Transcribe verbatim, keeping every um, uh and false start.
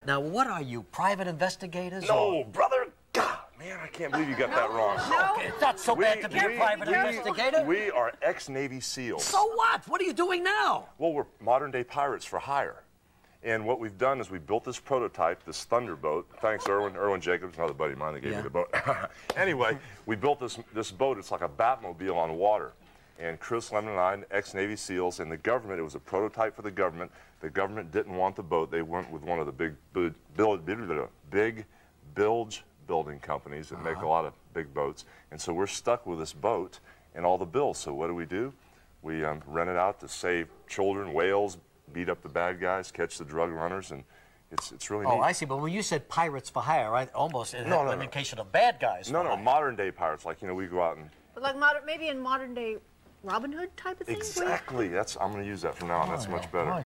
Now, what are you, private investigators? No, or... brother. God, man, I can't believe you got that wrong. No, okay, it's not so we, bad to be we, a private we, investigator. We are ex-Navy SEALs. So what? What are you doing now? Well, we're modern-day pirates for hire. And what we've done is we built this prototype, this Thunderboat. Thanks, Erwin. Erwin Jacobs, another buddy of mine that gave yeah. me the boat. Anyway, we built this, this boat. It's like a Batmobile on water. And Chris Lemon and I, ex-Navy SEALs, and the government, it was a prototype for the government. The government didn't want the boat. They went with one of the big, big, big bilge building companies that uh-huh. make a lot of big boats. And so we're stuck with this boat and all the bills. So what do we do? We um, rent it out to save children, whales, beat up the bad guys, catch the drug runners, and it's it's really oh, neat. I see. But when you said pirates for hire, I almost in no, no, indication no. of bad guys. No, no, hire. modern day pirates. Like, you know, we go out and. But like modern, maybe in modern day Robin Hood type of thing. Exactly. That's I'm going to use that from now on. That's oh, much better. Oh,